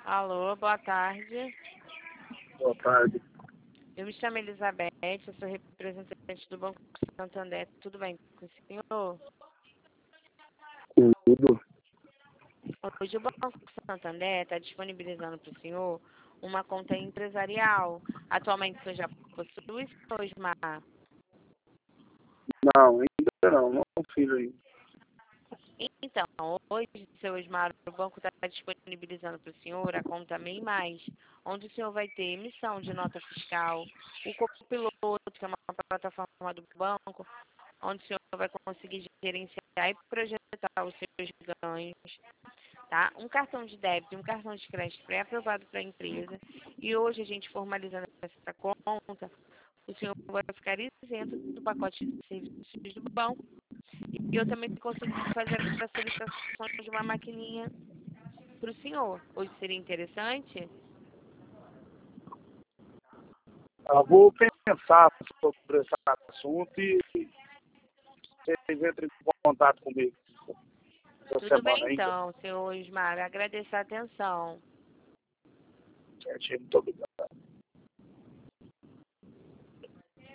Alô, boa tarde. Boa tarde. Eu me chamo Elizabeth, eu sou representante do Banco Santander. Tudo bem com o senhor? Tudo. Hoje o Banco Santander está disponibilizando para o senhor uma conta empresarial. Atualmente o senhor já possui, seu Osmar? Não, ainda não fiz ainda. Então, hoje, seu Osmar, o banco está disponibilizando para o senhor a conta MEI Mais, onde o senhor vai ter emissão de nota fiscal, o Copiloto, que é uma plataforma do banco, onde o senhor vai conseguir gerenciar e projetar os seus ganhos, tá? Um cartão de débito e um cartão de crédito pré-aprovado para a empresa. E hoje, a gente formalizando essa conta, o senhor vai ficar isento do pacote de serviços do banco. E eu também consigo fazer a solicitação de uma maquininha para o senhor. Hoje seria interessante? Vou pensar sobre esse assunto e vocês entrem em contato comigo essa Tudo bem semana ainda. então, senhor Ismar. Agradeço a atenção. Certinho, muito obrigado.